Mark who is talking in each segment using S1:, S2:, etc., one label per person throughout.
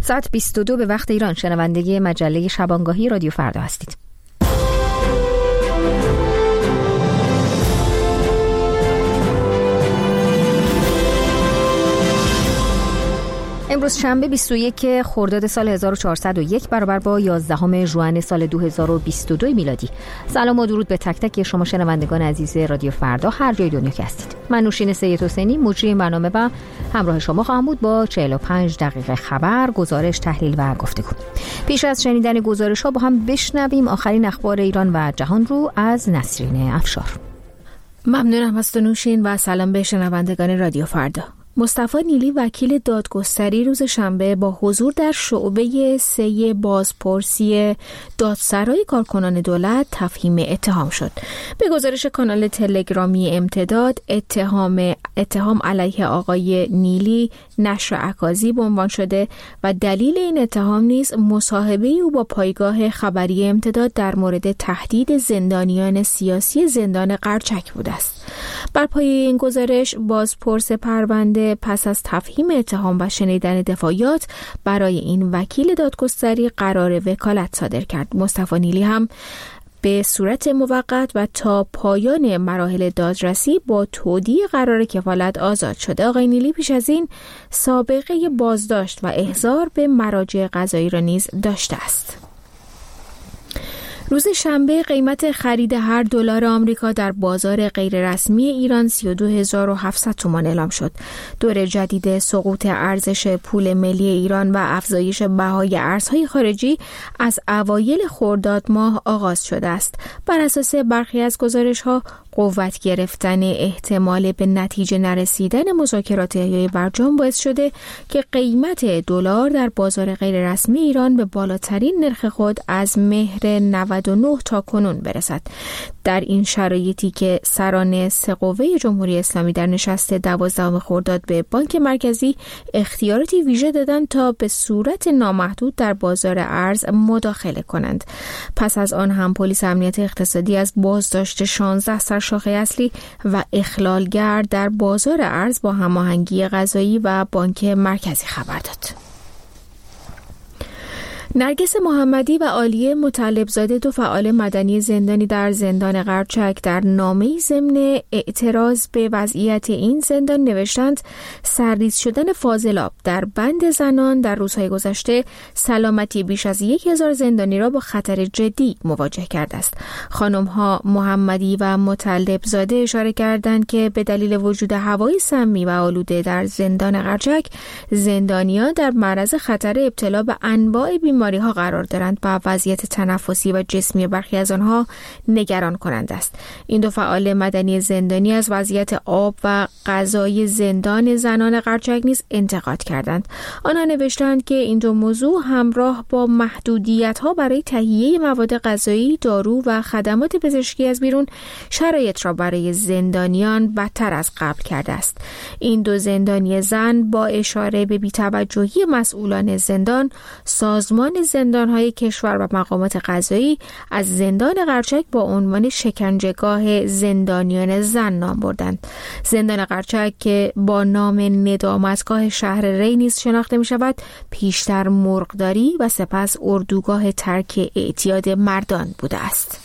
S1: ساعت 22 به وقت ایران شنونده مجله شبانگاهی رادیو فردا هستید. امروز شنبه 21 خرداد سال 1401 برابر با 11 ژوئن سال 2022 میلادی. سلام و درود به تک تک شما شنوندگان عزیز رادیو فردا هر جای دنیا که هستید. من نوشین سید حسینی مجری برنامه و همراه شما خواهم بود با 45 دقیقه خبر، گزارش، تحلیل و گفتگو. پیش از شنیدن گزارش‌ها با هم بشنویم آخرین اخبار ایران و جهان رو از نسرین افشار.
S2: ممنونم از تو نوشین و سلام به شنوندگان رادیو فردا. مصطفی نیلی وکیل دادگستری روز شنبه با حضور در شعبه 3 بازپرسی دادسرای کارکنان دولت تفهیم اتهام شد. به گزارش کانال تلگرامی امتداد، اتهام علیه آقای نیلی نشر اکاذیب به عنوان شده و دلیل این اتهام نیز مصاحبه او با پایگاه خبری امتداد در مورد تهدید زندانیان سیاسی زندان قرچک بوده است. بر پایه این گزارش بازپرس پرونده پس از تفهیم اتهام و شنیدن دفاعیات برای این وکیل دادگستری قرار وکالت صادر کرد. مصطفی نیلی هم به صورت موقت و تا پایان مراحل دادرسی با تودیع قرار کفالت آزاد شده. آقای نیلی پیش از این سابقه بازداشت و احضار به مراجع قضایی را نیز داشته است. روز شنبه قیمت خرید هر دلار آمریکا در بازار غیررسمی ایران 32700 تومان اعلام شد. دور جدید سقوط ارزش پول ملی ایران و افزایش بهای ارزهای خارجی از اوایل خرداد ماه آغاز شده است. بر اساس برخی از گزارش‌ها قوت گرفتن احتمال به نتیجه نرسیدن مذاکرات احیای برجام باعث شده که قیمت دلار در بازار غیررسمی ایران به بالاترین نرخ خود از مهر 99 تا کنون برسد. در این شرایطی که سران 3 قوه جمهوری اسلامی در نشست 12 خرداد به بانک مرکزی اختیاراتی ویژه دادند تا به صورت نامحدود در بازار ارز مداخله کنند. پس از آن هم پلیس امنیت اقتصادی از بازداشت 16 سرشاخه اصلی و اخلالگر در بازار ارز با هماهنگی قضایی و بانک مرکزی خبر داد. نرگس محمدی و عالیه مطلبزاده، 2 فعال مدنی زندانی در زندان قرچک، در نامه‌ای ضمن اعتراض به وضعیت این زندان نوشتند سرریز شدن فاضلاب در بند زنان در روزهای گذشته سلامتی بیش از 1000 زندانی را با خطر جدی مواجه کرده است. خانم‌ها محمدی و مطلبزاده اشاره کردند که به دلیل وجود هوای سمی و آلوده در زندان قرچک، زندانیان در معرض خطر ابتلا به انواع بیماری‌ها قرار دارند و وضعیت تنفسی و جسمی برخی از آنها نگران کننده است. این 2 فعال مدنی زندانی از وضعیت آب و غذای زندان زنان قرچک نیز انتقاد کردند. آنها نوشتند که این 2 موضوع همراه با محدودیت‌ها برای تهیه مواد غذایی، دارو و خدمات پزشکی از بیرون شرایط را برای زندانیان بدتر از قبل کرده است. این 2 زندانی زن با اشاره به بی‌توجهی مسئولان زندان، سازمان زندان‌های کشور و مقامات قضایی از زندان قرچک با عنوان شکنجهگاه زندانیان زن نام بردند. زندان قرچک که با نام ندامتگاه شهر ری نیز شناخته می‌شود، پیشتر مرغداری و سپس اردوگاه ترک اعتیاد مردان بوده است.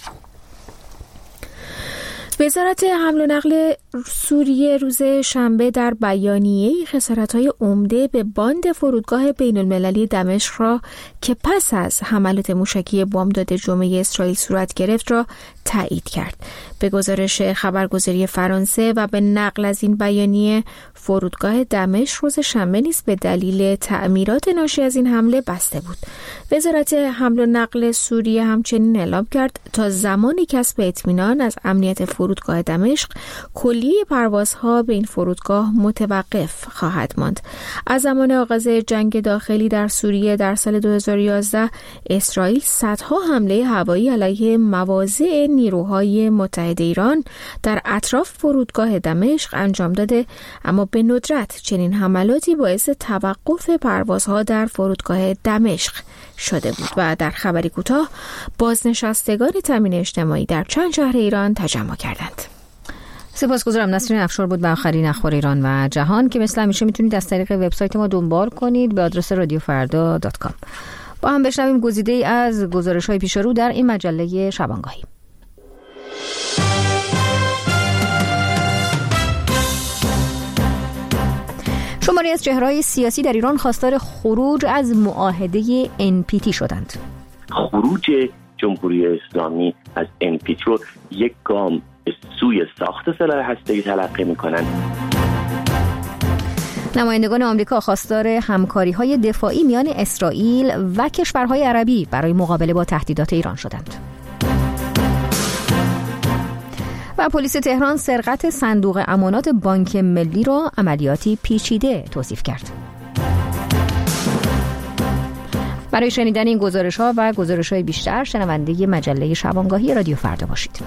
S2: وزارت حمل و نقل سوریه روز شنبه در بیانیه‌ای خسارت‌های عمده به باند فرودگاه بین‌المللی دمشق را که پس از حملات موشکی بامداد جمعه اسرائیل صورت گرفت را تایید کرد. به گزارش خبرگزاری فرانسه و به نقل از این بیانیه، فرودگاه دمشق روز شنبه نیز به دلیل تعمیرات ناشی از این حمله بسته بود. وزارت حمل و نقل سوریه همچنین اعلام کرد تا زمان کسب اطمینان از امنیت فرودگاه دمشق، کلیه پروازها به این فرودگاه متوقف خواهد ماند. از زمان آغاز جنگ داخلی در سوریه در سال 2011 اسرائیل صدها حمله هوایی علیه مواضع نیروهای متحد ایران در اطراف فرودگاه دمشق انجام داده، اما به ندرت چنین حملاتی باعث توقف پروازها در فرودگاه دمشق شده بود. و در خبری کوتاه، بازنشستگان تامین اجتماعی در چند شهر ایران تجمع کردند.
S1: سپاسگزارم. نسرین افشار بود با آخرین اخبار ایران و جهان که مثل همیشه میتونید از طریق وبسایت ما دنبال کنید به آدرس radiofarda.com. با هم بشنویم گزیده‌ای از گزارش‌های پیش رو در این مجله شبانگاهی. شماری از چهره‌های سیاسی در ایران خواستار خروج از معاهده NPT شدند.
S3: خروج جمهوری اسلامی از NPT رو یک گام به سوی ساخت سلاح هسته‌ای تلقی می‌کنند.
S1: نمایندگان آمریکا خواستار همکاری‌های دفاعی میان اسرائیل و کشورهای عربی برای مقابله با تهدیدات ایران شدند. و پلیس تهران سرقت صندوق امانات بانک ملی را عملیاتی پیچیده توصیف کرد. برای شنیدن این گزارش‌ها و گزارش‌های بیشتر شنونده مجله شبانگاهی رادیو فردا باشید.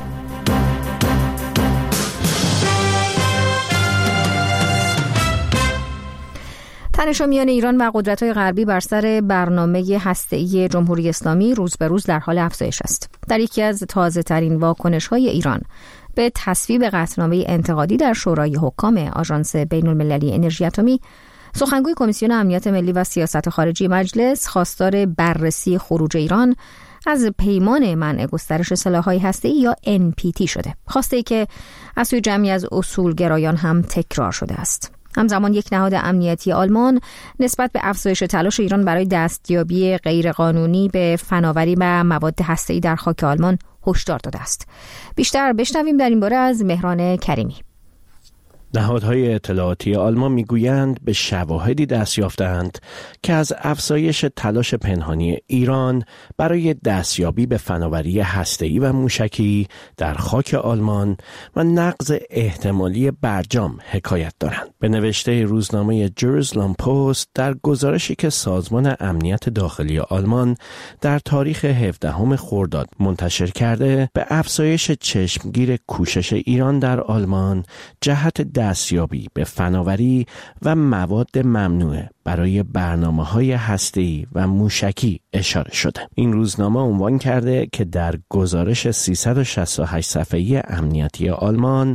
S1: تنش میان ایران و قدرت‌های غربی بر سر برنامه هسته‌ای جمهوری اسلامی روز به روز در حال افزایش است. در یکی از تازه‌ترین واکنش‌های ایران به تصویب قطعنامه انتقادی در شورای حکام آژانس بین‌المللی انرژی اتمی، سخنگوی کمیسیون امنیت ملی و سیاست خارجی مجلس خواستار بررسی خروج ایران از پیمان منع گسترش سلاح‌های هسته‌ای یا NPT شده. خواسته که از سوی جمعی از اصولگرایان هم تکرار شده است. همزمان یک نهاد امنیتی آلمان نسبت به افزایش تلاش ایران برای دستیابی غیرقانونی به فناوری و مواد هسته‌ای در خاک آلمان هشدار داده است. بیشتر بشنویم در این باره از مهران کریمی.
S4: نهادهای اطلاعاتی آلمان میگویند به شواهدی دست یافتند که از افزایش تلاش پنهانی ایران برای دستیابی به فناوری هسته‌ای و موشکی در خاک آلمان و نقض احتمالی برجام حکایت دارند. به نوشته روزنامه جروزلم پست در گزارشی که سازمان امنیت داخلی آلمان در تاریخ 17 خرداد منتشر کرده، به افزایش چشمگیر کوشش ایران در آلمان جهت دستیابی به فناوری و مواد ممنوعه برای برنامه‌های هسته‌ای و موشکی اشاره شده. این روزنامه عنوان کرده که در گزارش 368 صفحه‌ای امنیتی آلمان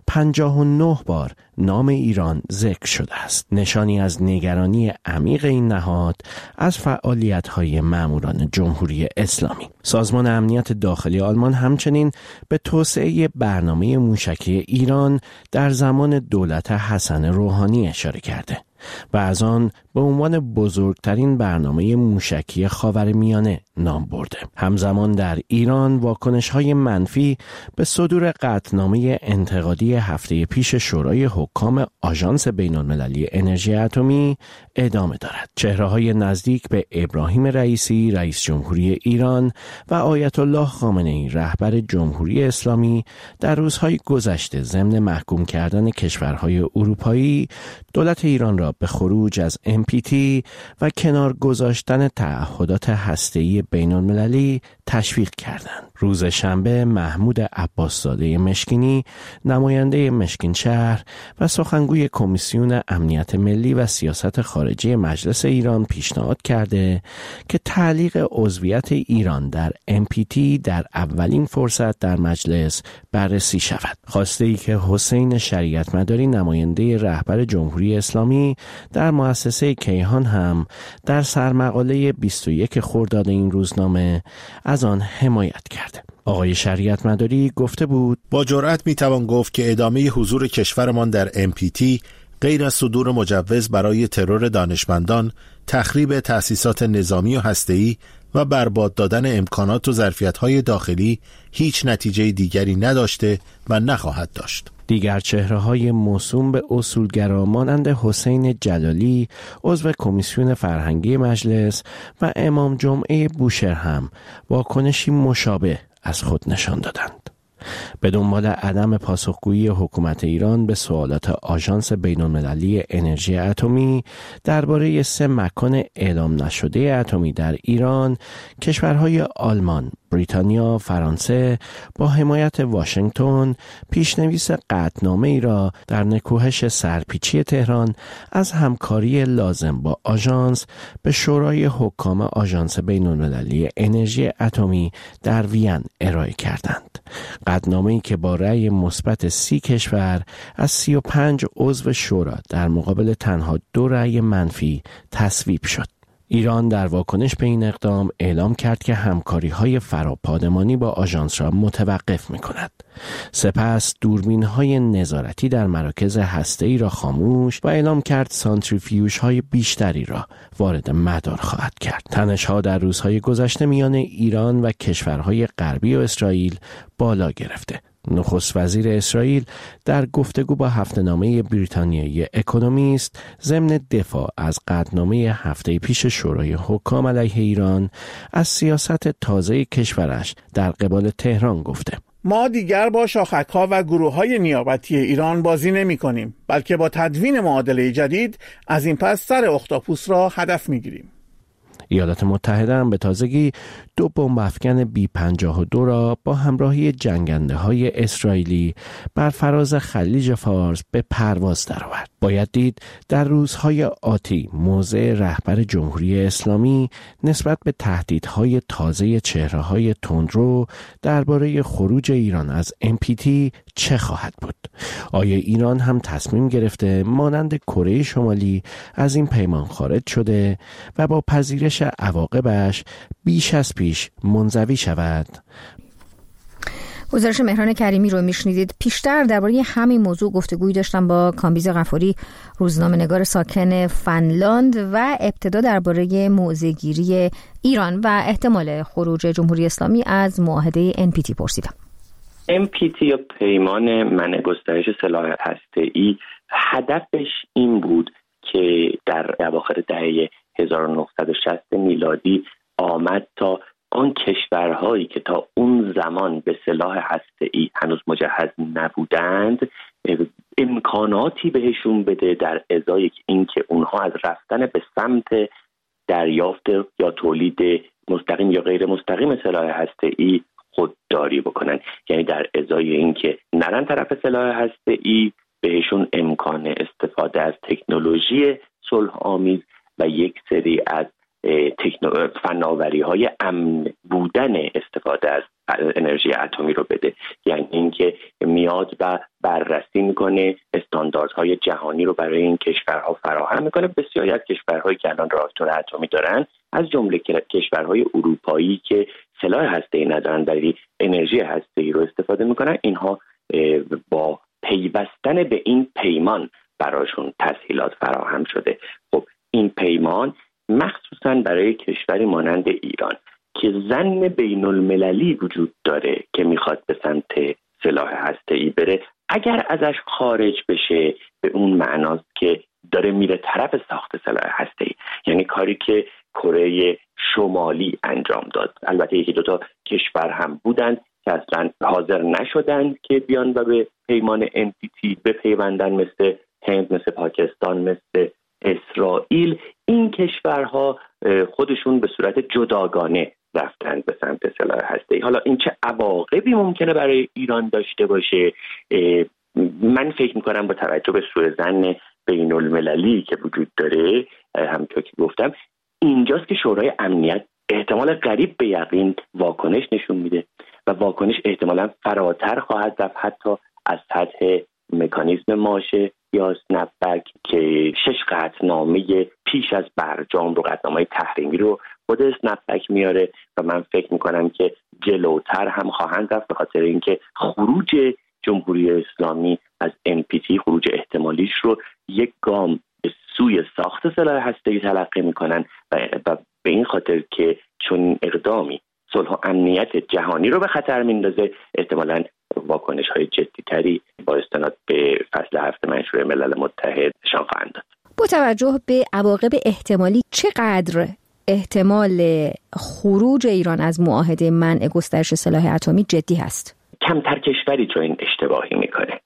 S4: 59 بار نام ایران ذکر شده است. نشانی از نگرانی عمیق این نهاد از فعالیت‌های ماموران جمهوری اسلامی. سازمان امنیت داخلی آلمان همچنین به توسعه برنامه موشکی ایران در زمان دولت حسن روحانی اشاره کرده و از آن به عنوان بزرگترین برنامه موشکی خاورمیانه نام برده. همزمان در ایران واکنش‌های منفی به صدور قطعنامه انتقادی هفته پیش شورای حکام آژانس بین‌المللی انرژی اتمی ادامه دارد. چهره‌های نزدیک به ابراهیم رئیسی رئیس جمهوری ایران و آیت الله خامنه‌ای رهبر جمهوری اسلامی در روزهای گذشته ضمن محکوم کردن کشورهای اروپایی دولت ایران را به خروج از NPT و کنار گذاشتن تعهدات هسته‌ای بین‌المللی تشویق کردند. روز شنبه محمود عباسزاده مشکینی، نماینده مشکین شهر و سخنگوی کمیسیون امنیت ملی و سیاست خارجی مجلس ایران پیشنهاد کرده که تعلیق عضویت ایران در NPT در اولین فرصت در مجلس بررسی شود. خواسته‌ای که حسین شریعتمداری نماینده رهبر جمهوری اسلامی در مؤسسه کیهان هم در سرمقاله 21 خرداد این روزنامه از آن حمایت کرده. آقای شریعتمداری گفته بود:
S5: با جرأت میتوان گفت که ادامه حضور کشورمان در NPT غیر از صدور مجوز برای ترور دانشمندان، تخریب تأسیسات نظامی و هسته‌ای و برباد دادن امکانات و ظرفیت‌های داخلی هیچ نتیجه دیگری نداشته و نخواهد داشت.
S4: دیگر چهره‌های موسوم به اصولگرا مانند حسین جلالی عضو کمیسیون فرهنگی مجلس و امام جمعه بوشهر هم واکنشی مشابه از خود نشان دادند. به دنبال عدم پاسخگویی حکومت ایران به سوالات آژانس بین‌المللی انرژی اتمی درباره 3 مکان اعلام نشده اتمی در ایران، کشورهای آلمان، بریتانیا، فرانسه با حمایت واشنگتن پیشنویس قطعنامه ای را در نکوهش سرپیچی تهران از همکاری لازم با آژانس به شورای حکام آژانس بین‌المللی انرژی اتمی در وین ارائه کردند. قطعنامه‌ای که با رأی مثبت 30 کشور از 35 عضو شورا در مقابل تنها 2 رأی منفی تصویب شد. ایران در واکنش به این اقدام اعلام کرد که همکاری‌های فراپادمانی با آژانس را متوقف می‌کند. سپس دوربین‌های نظارتی در مراکز هسته‌ای را خاموش و اعلام کرد سانتریفیوژهای بیشتری را وارد مدار خواهد کرد. تنش‌ها در روزهای گذشته میان ایران و کشورهای غربی و اسرائیل بالا گرفته. نخست وزیر اسرائیل در گفتگو با هفته‌نامه بریتانیایی اکونومیست ضمن دفاع از قطعنامه هفته پیش شورای حکام علیه ایران از سیاست تازه کشورش در قبال تهران گفته:
S6: ما دیگر با شاخک‌ها و گروه‌های نیابتی ایران بازی نمی‌کنیم، بلکه با تدوین معادله جدید از این پس سر اختاپوس را هدف می‌گیریم.
S4: ایالات متحده هم به تازگی 2 بمب افکن B-52 را با همراهی جنگنده‌های اسرائیلی بر فراز خلیج فارس به پرواز درآورد. باید دید در روزهای آتی موضع رهبر جمهوری اسلامی نسبت به تهدیدهای تازه چهره‌های تندرو درباره خروج ایران از NPT چه خواهد بود؟ آیا ایران هم تصمیم گرفته مانند کره شمالی از این پیمان خارج شده و با پذیرش عواقبش بیش از پیش منزوی شود؟
S1: گزارش مهران کریمی رو میشنیدید. پیشتر درباره همین موضوع گفتگویی داشتم با کامبیز غفوری، روزنامه‌نگار ساکن فنلاند، و ابتدا درباره موضع‌گیری ایران و احتمال خروج جمهوری اسلامی از معاهده NPT پرسیدم.
S3: NPT یا پیمان منع گسترش سلاح هسته‌ای هدفش این بود که در اواخر دهه 1960 میلادی آمد تا آن کشورهایی که تا اون زمان به سلاح هسته‌ای هنوز مجهز نبودند امکاناتی بهشون بده در ازای اینکه اونها از رفتن به سمت دریافت یا تولید مستقیم یا غیر مستقیم سلاح هسته‌ای خودداری بکنن. یعنی در ازای اینکه نرن طرف سلاح هسته‌ای بهشون امکان استفاده از تکنولوژی صلح آمیز و یک سری از فناوری‌های امن بودن استفاده از انرژی اتمی رو بده. یعنی اینکه میاد و بررسی میکنه، استانداردهای جهانی رو برای این کشورها فراهم میکنه. بسیاری از کشورهایی که الان راکتور اتمی دارن، از جمله کشورهای اروپایی که سلاح هسته‌ای ندارن ولی انرژی هسته‌ای رو استفاده میکنن، اینها با پیوستن به این پیمان براشون تسهیلات فراهم شده. خب این پیمان مخصوصاً برای کشوری مانند ایران که ظن بین المللی وجود داره که میخواد به سمت سلاح هسته‌ای بره، اگر ازش خارج بشه به اون معناست که داره میره طرف ساخت سلاح هسته‌ای. یعنی کاری که کره شمالی انجام داد. البته یکی دوتا کشور هم بودند که اصلا حاضر نشدند که بیان و به پیمان NPT بپیوندن، مثل هند، مثل پاکستان، مثل اسرائیل. این کشورها خودشون به صورت جداگانه رفتن به سمت سلاح هسته‌ای. حالا این چه عواقبی ممکنه برای ایران داشته باشه؟ من فکر میکنم با توجه به سوء ظن بین المللی که وجود داره، همونطور که گفتم، اینجاست که شورای امنیت احتمال قریب به یقین واکنش نشون میده و واکنش احتمالاً فراتر خواهد رفت حتی از سطح مکانیزم ماشه یا اسنپبک که 6 قطعنامه پیش از برجام رو، قطعنامه تحریمی رو خود اسنپبک میاره و من فکر میکنم که جلوتر هم خواهند رفت، به خاطر اینکه خروج جمهوری اسلامی از NPT، خروج احتمالیش رو یک گام به سوی ساخت سلاح هسته‌ای تلقی میکنن و به این خاطر که چون اقدامی صلح و امنیت جهانی رو به خطر میندازه، احتمالاً واکنش‌های جدی‌تری با استناد به فصل 7 منشور ملل متحد نشان خواهند داد.
S1: با توجه به عواقب احتمالی، چقدر احتمال خروج ایران از معاهده منع گسترش سلاح اتمی جدی هست؟
S3: کمتر کشوری تو این اشتباهی میکنه.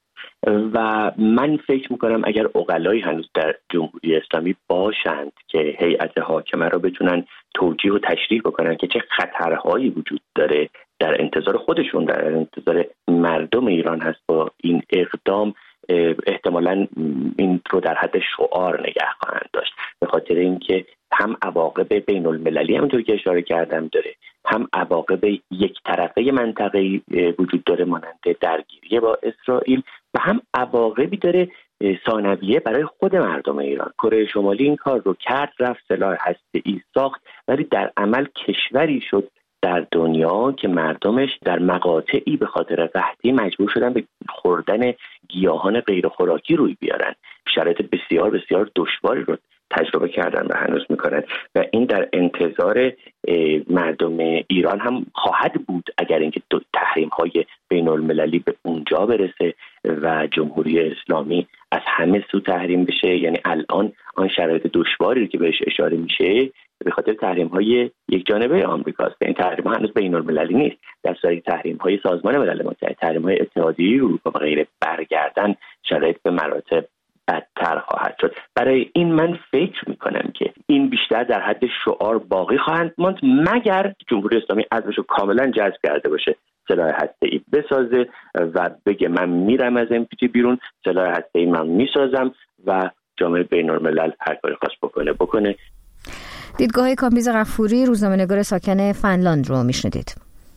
S3: و من فکر میکنم اگر عقلایی هنوز در جمهوری اسلامی باشند که هیئت حاکمه رو بتونن توجیه و تشریح بکنن که چه خطرهایی وجود داره در انتظار خودشون، در انتظار مردم ایران هست با این اقدام، احتمالاً این رو در حد شعار نگه خواهند داشت، به خاطر اینکه هم عواقب بین المللی همونطور که اشاره کردم داره، هم عواقب یک طرفه منطقه‌ای وجود داره مانند درگیری با اسرائیل، و هم عواقبی داره ثانویه برای خود مردم ایران. کره شمالی این کار رو کرد، رفت سلاح هسته‌ای ساخت، ولی در عمل کشوری شد در دنیا که مردمش در مقاطعی به خاطر قحطی مجبور شدن به خوردن گیاهان غیر خوراکی روی بیارن. شرایط بسیار بسیار دشواری رو تجربه کردن و هنوز میکنن و این در انتظار مردم ایران هم خواهد بود اگر اینکه تحریم‌های بین المللی به اونجا برسه و جمهوری اسلامی از همه سو تحریم بشه. یعنی الان آن شرایط دشواری رو که بهش اشاره میشه به خاطر تحریم‌های یک جانبه آمریکاست. این تحریم‌ها هنوز بین المللی نیست، در صورتی تحریم‌های سازمان ملل متحد، تحریم‌های اتحادیه اروپا و غیره برگردن شرایط به مراتب بدتر خواهد شد. برای این من فکر میکنم که این بیشتر در حد شعار باقی خواهند ماند مگر جمهوری اسلامی عزمش رو کاملا جذب کرده باشه، سلاح هسته‌ای بسازه و بگه من میرم از NPT بیرون، سلاح هسته‌ای من میسازم و جامعه بین‌الملل هر کاری خواست بکنه.
S1: دیدگاه کامبیز غفوری، روزنامه‌نگار ساکن فنلاند رو میشنیدید.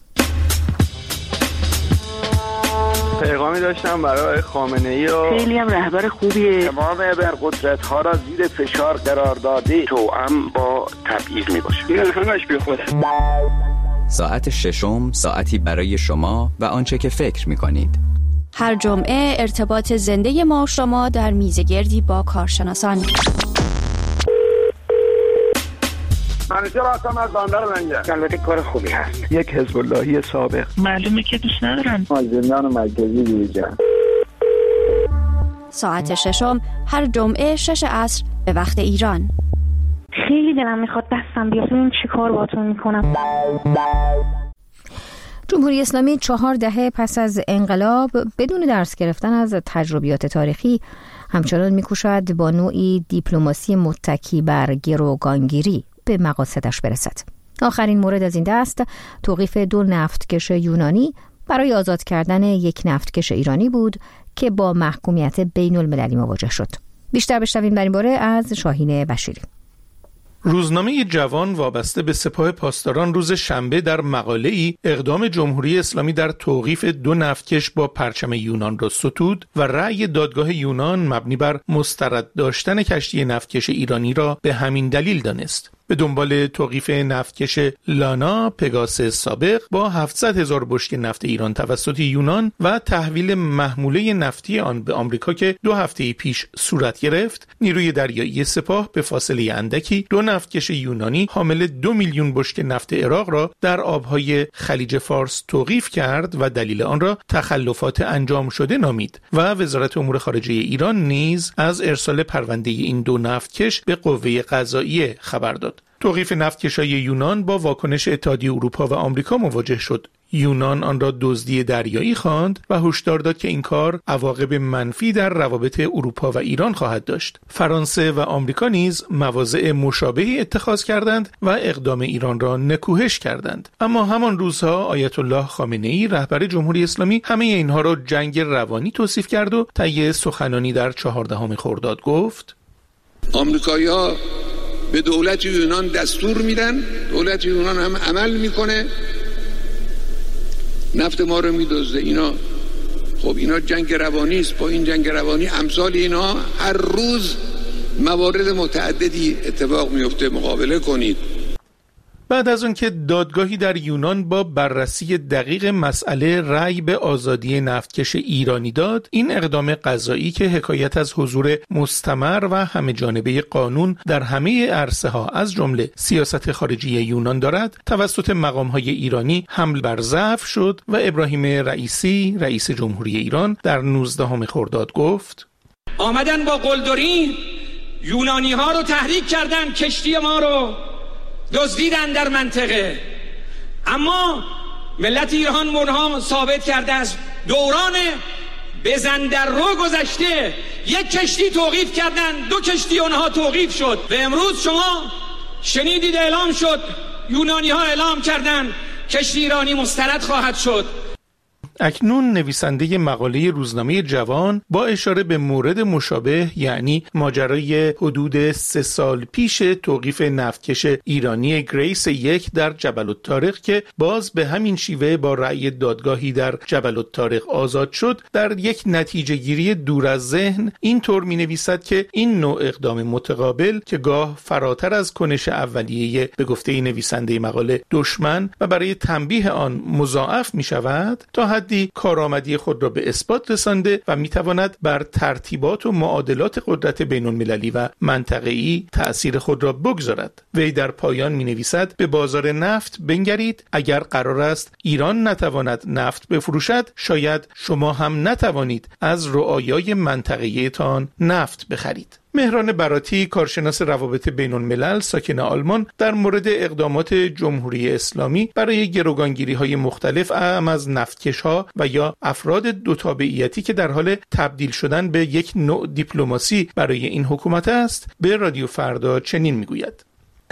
S7: پیغامی داشتم برای خامنه‌ای
S8: خیلی هم رهبر خوبیه.
S9: تمام ابرقدرت‌ها را زیر فشار قرار داده، توأم با تبعیض میباشه. این همش بیخوده.
S10: ساعت ششم، ساعتی برای شما و آنچه که فکر می‌کنید.
S11: هر جمعه ارتباط زنده ما شما در میزگردی با کارشناسان.
S9: منیجر هستم از بندر منجر. البته کار خوبی هست.
S7: یک حزب اللهی سابق.
S8: معلومه که دوست ندارن.
S9: از زندان مرکزی بیرون.
S11: ساعت ششم هر جمعه 6 عصر به وقت ایران.
S8: خیلی دلم میخواد دستم بیاد ببینم چی کار باهاتون میکنم.
S1: جمهوری اسلامی 4 دهه پس از انقلاب بدون درس گرفتن از تجربیات تاریخی همچنان میکوشد با نوعی دیپلماسی متکی بر گروگانگیری به مقاصدش برسد. آخرین مورد از این دست توقیف 2 نفتکش یونانی برای آزاد کردن یک نفتکش ایرانی بود که با محکومیت بین المللی مواجه شد. بیشتر بشنویم در این باره از شاهین بشیری.
S12: روزنامه جوان وابسته به سپاه پاسداران روز شنبه در مقاله‌ای اقدام جمهوری اسلامی در توقیف 2 نفتکش با پرچم یونان را ستود و رأی دادگاه یونان مبنی بر مسترد داشتن کشتی نفتکش ایرانی را به همین دلیل دانست. به دنبال توقیف نفتکش لانا پگاسس سابق با 700,000 بشکه نفت ایران توسط یونان و تحویل محموله نفتی آن به آمریکا که 2 هفته پیش صورت گرفت، نیروی دریایی سپاه به فاصله اندکی 2 نفتکش یونانی حامل 2 میلیون بشکه نفت عراق را در آبهای خلیج فارس توقیف کرد و دلیل آن را تخلفات انجام شده نامید و وزارت امور خارجه ایران نیز از ارسال پرونده این 2 نفتکش به قوه قضاییه خبر داد. توقیف نفتکشای یونان با واکنش اتحادیه اروپا و آمریکا مواجه شد. یونان آن را دزدی دریایی خواند و هشدار داد که این کار عواقب منفی در روابط اروپا و ایران خواهد داشت. فرانسه و آمریکا نیز مواضع مشابهی اتخاذ کردند و اقدام ایران را نکوهش کردند. اما همان روزها آیت الله خامنه‌ای رهبر جمهوری اسلامی همه اینها را جنگ روانی توصیف کرد و طی سخنانی در 14 خرداد گفت:
S13: آمریکایی‌ها به دولت یونان دستور میدن، دولت یونان هم عمل میکنه، نفت ما رو میدزده. اینا جنگ روانی است. با این جنگ روانی امثال اینا هر روز موارد متعددی اتفاق میفته، مقابله کنید.
S12: بعد از اون که دادگاهی در یونان با بررسی دقیق مسئله رأی به آزادی نفتکش ایرانی داد، این اقدام قضایی که حکایت از حضور مستمر و همه جانبه قانون در همه عرصه ها از جمله سیاست خارجی یونان دارد، توسط مقام‌های ایرانی حمل بر ضعف شد و ابراهیم رئیسی رئیس جمهوری ایران در 19 خرداد گفت:
S14: آمدن با قلدری یونانی ها رو تحریک کردن، کشتی ما رو دزدیدن در منطقه، اما ملت ایران منها ثابت کرده از دوران بزن در رو گذشته یک کشتی توقیف کردن، 2 کشتی اونها توقیف شد و امروز شما شنیدید اعلام شد، یونانی ها اعلام کردن کشتی ایرانی مسترد خواهد شد.
S12: اکنون نویسنده مقاله روزنامه جوان با اشاره به مورد مشابه، یعنی ماجرای حدود 3 سال پیش توقیف نفتکش ایرانی گریس 1 در جبل الطارق که باز به همین شیوه با رأی دادگاهی در جبل الطارق آزاد شد، در یک نتیجه گیری دور از ذهن اینطور می نویسد که این نوع اقدام متقابل که گاه فراتر از کنش اولیه به گفته نویسنده مقاله دشمن و برای تنبیه آن مضاعف می شود، تا حدی کارآمدی خود را به اثبات رسانده و میتواند بر ترتیبات و معادلات قدرت بین المللی و منطقه‌ای تأثیر خود را بگذارد. وی در پایان می نویسد به بازار نفت بنگرید، اگر قرار است ایران نتواند نفت بفروشد، شاید شما هم نتوانید از رعایای منطقه‌ای تان نفت بخرید. مهران براتی، کارشناس روابط بین الملل ساکن آلمان، در مورد اقدامات جمهوری اسلامی برای گروگانگیری‌های مختلف اعم از نفتکش‌ها و یا افراد دو تابعیتی که در حال تبدیل شدن به یک نوع دیپلماسی برای این حکومت است، به رادیو فردا چنین میگوید: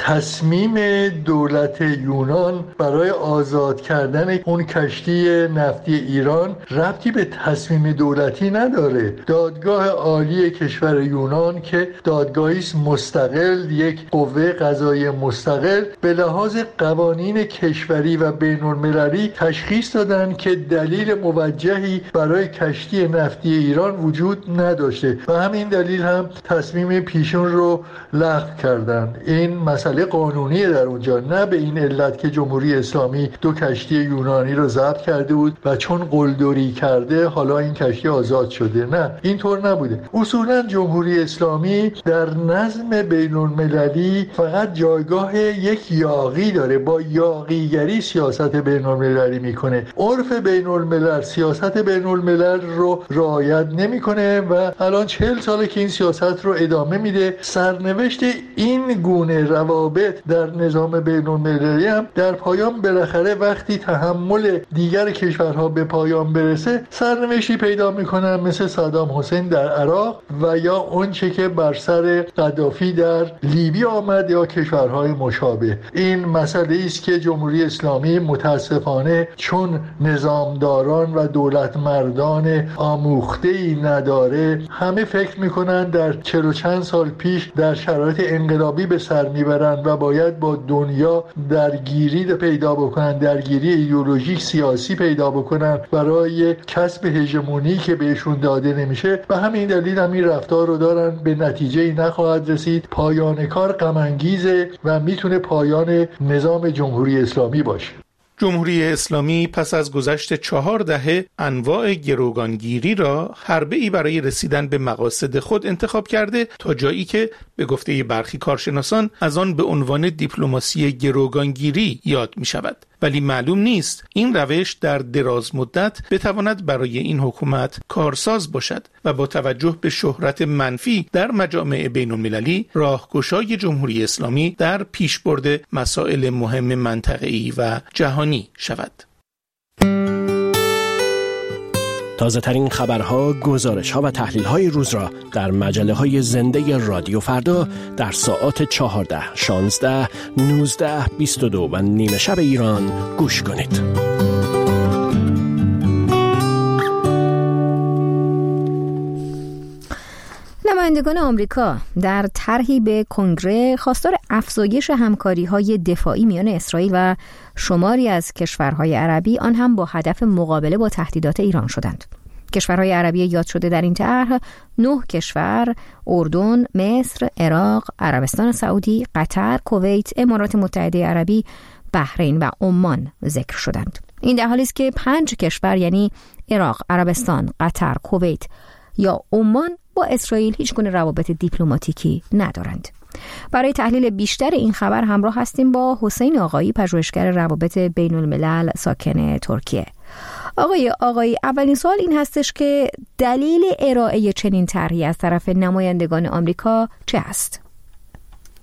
S15: تصمیم دولت یونان برای آزاد کردن اون کشتی نفتی ایران ربطی به تصمیم دولتی نداره. دادگاه عالی کشور یونان که دادگاهی است مستقل، یک قوه قضایی مستقل، به لحاظ قوانین کشوری و بین المللی تشخیص دادن که دلیل موجهی برای کشتی نفتی ایران وجود نداشته و همین دلیل هم تصمیم پیشون رو لغو کردن. این مسئله قانونی در اونجا، نه به این علت که جمهوری اسلامی 2 کشتی یونانی رو ضبط کرده بود و چون قلدری کرده حالا این کشتی آزاد شده. نه، اینطور نبوده. اصولا جمهوری اسلامی در نظم بین المللی فقط جایگاه یک یاغی داره، با یاغیگری سیاست بین المللی میکنه. عرف بین الملل، سیاست بین الملل رو رعایت نمیکنه و الان 40 ساله که این سیاست رو ادامه میده. سرنوشت این گونه روابط در نظام بین المللی هم در پایان بالاخره وقتی تحمل دیگر کشورها به پایان برسه سرنوشتی پیدا میکنن مثل صدام حسین در عراق و یا اونچه که بر سر قدافی در لیبی آمد یا کشورهای مشابه. این مسئله است که جمهوری اسلامی متاسفانه چون نظامداران و دولت مردان آموخته‌ای نداره، همه فکر میکنن در 40 و چند سال پیش در شرایط انقلابی به سر میبرن و باید با دنیا درگیری پیدا بکنن، درگیری ایدئولوژیک سیاسی پیدا بکنن برای کسب هژمونی که بهشون داده نمیشه. و همین دلیل هم این رفتار رو دارن، به نتیجه‌ای نخواهد رسید. پایان کار غم انگیزه و میتونه پایان نظام جمهوری اسلامی باشه.
S12: جمهوری اسلامی پس از گذشت 4 دهه انواع گروگانگیری را حربه‌ای برای رسیدن به مقاصد خود انتخاب کرده، تا جایی که به گفته برخی کارشناسان از آن به عنوان دیپلماسی گروگانگیری یاد می شود. ولی معلوم نیست این روش در دراز مدت بتواند برای این حکومت کارساز باشد و با توجه به شهرت منفی در مجامع بین المللی راهگشای جمهوری اسلامی در پیشبرد مسائل مهم منطقه‌ای و جهانی شود.
S4: تازه ترین خبرها، گزارش‌ها و تحلیل‌های روز را در مجله‌های زنده رادیو فردا در ساعات 14، 16، 19، 22 و نیمه شب ایران گوش کنید.
S1: نمایندگان آمریکا در طرحی به کنگره خواستار افزایش همکاری‌های دفاعی میان اسرائیل و شماری از کشورهای عربی، آن هم با هدف مقابله با تهدیدات ایران شدند. کشورهای عربی یاد شده در این طرح 9 کشور: اردن، مصر، عراق، عربستان سعودی، قطر، کویت، امارات متحده عربی، بحرین و عمان ذکر شدند. این در حالی است که 5 کشور یعنی عراق، عربستان، قطر، کویت یا عمان با اسرائیل هیچ گونه روابط دیپلماتیکی ندارند. برای تحلیل بیشتر این خبر همراه هستیم با حسین آقایی، پژوهشگر روابط بین الملل ساکن ترکیه. آقایی، اولین سوال این هستش که دلیل ارائه چنین طرحی از طرف نمایندگان آمریکا چه است؟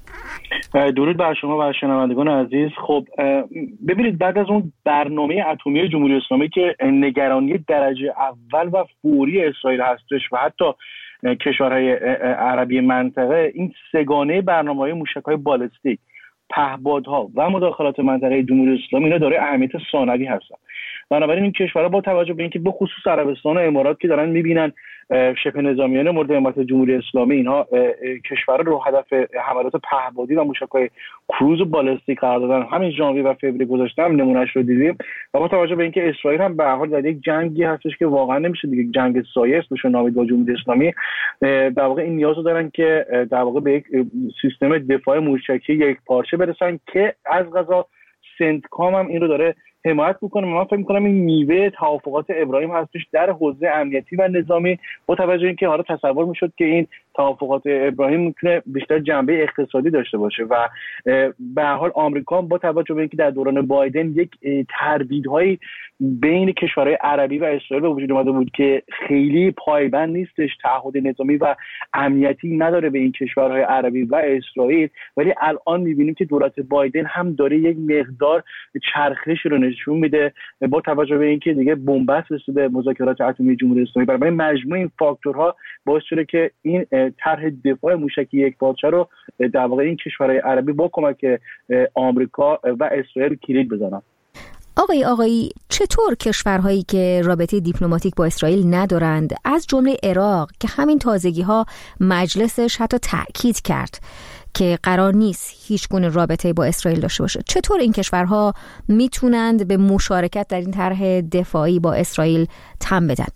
S16: درود بر شما و شنوندگان عزیز. خب ببینید، بعد از اون برنامه اتمی جمهوری اسلامی که نگرانی درجه اول و فوری اسرائیل هستش و حتی کشورهای عربی منطقه، این سگانه برنامه‌های موشک‌های بالستیک، پهپادها و مداخلات منطقه جمهوری اسلامی اینا داره اهمیت ثانوی هستن. بنابراین این کشورها با توجه به اینکه به خصوص عربستان و امارات که دارن می‌بینن شبه نظامیان مورد حمایت جمهوری اسلامی اینها کشورها رو هدف حملات پهپادی و موشک‌های کروز و بالستیک قرار دادن، همین ژانویه و فوریه گذاشتن نمونهش رو دیدیم. و با توجه به اینکه اسرائیل هم به هر حال در یک جنگی هستش که واقعا نمیشه دیگه جنگ سایه اسمش نامید با جمهوری اسلامی، در واقع این نیاز رو دارن که در واقع به یک سیستم دفاع موشکی یک پارچه برسن که از قضا سنتکام هم این رو داره حمایت میکنه. من فکر میکنم این میوه توافقات ابراهیم هستش در حوزه امنیتی و نظامی، با توجه اینکه حالا تصور میشد که این توافقات ابراهیم میتونه بیشتر جنبه اقتصادی داشته باشه و به هر حال آمریکا با توجه به اینکه در دوران بایدن یک تردیدهایی بین کشورهای عربی و اسرائیل به وجود اومده بود که خیلی پایبند نیستش، تعهد نظامی و امنیتی نداره به این کشورهای عربی و اسرائیل، ولی الان میبینیم که دولت بایدن هم داره یک مقدار چرخش رو نشون میده با توجه به اینکه دیگه بنبست رسیده مذاکرات اتمی جمهوری اسلامی. برای مجموع این فاکتورها باعث شده که این طرح دفاع موشکی یک پارچه رو در واقع این کشورهای عربی با کمک آمریکا و اسرائیل کلید بزنن.
S1: آقای چطور کشورهایی که رابطه دیپلماتیک با اسرائیل ندارند، از جمله عراق که همین تازگی‌ها مجلسش حتی تأکید کرد که قرار نیست هیچ گونه رابطه با اسرائیل داشته باشه، چطور این کشورها میتونند به مشارکت در این طرح دفاعی با اسرائیل تن بدن؟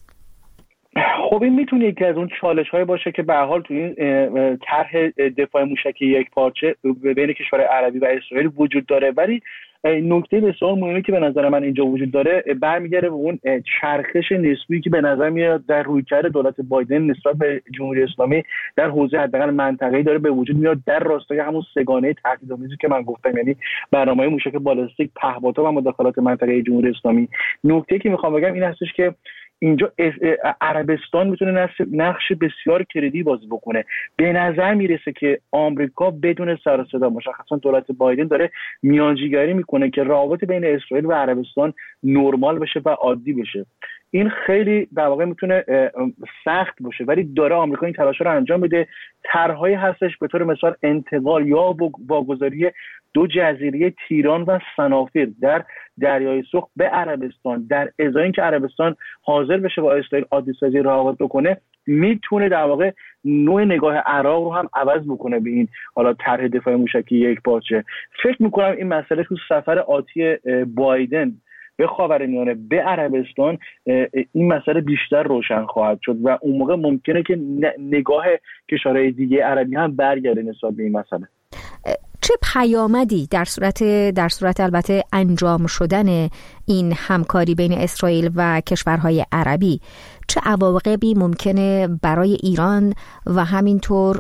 S16: خب این میتونه یکی از اون چالش‌های باشه که به هر حال تو این طرح دفاع موشکی یک پارچه بین کشورهای عربی و اسرائیل وجود داره، ولی نکته بسیار مهمی که به نظر من اینجا وجود داره برمیگرده به اون چرخش نسبی که به نظر میاد در رویکرد دولت بایدن نسبت به جمهوری اسلامی در حوزه حداقل منطقه‌ای داره به وجود میاد در راستای همون سگانه تهدیدآمیزی که من گفتم، یعنی برنامه موشک بالستیک، پهپادها و مداخلات منطقه‌ای جمهوری اسلامی. نکته که میخوام بگم این هستش که اینجا عربستان میتونه نقش بسیار کلیدی بازی بکنه. به نظر میرسه که آمریکا بدون سر و صدا، مشخصا دولت بایدن، داره میانجیگری میکنه که روابط بین اسرائیل و عربستان نرمال بشه و عادی بشه. این خیلی در واقع میتونه سخت باشه، ولی داره آمریکا این تلاش رو انجام میده. طرحهایی هستش به طور مثال انتقال یا واگذاری 2 جزیره تیران و صنافیر در دریای سرخ به عربستان، در ازای اینکه عربستان حاضر بشه با اسرائیل عادی سازی روابط بکنه، میتونه در واقع نوع نگاه عراق رو هم عوض بکنه به این حالا طرح دفاع موشکی یک پارچه. فکر میکنم این مسئله تو سفر آتی بایدن به خاورمیانه، به عربستان، این مسئله بیشتر روشن خواهد شد و اون موقع ممکنه که نگاه کشورهای دیگه عربی هم برگرده نسبت به این مسئله.
S1: چه پیامدی در صورت البته انجام شدن این همکاری بین اسرائیل و کشورهای عربی، چه عواقبی ممکنه برای ایران و همینطور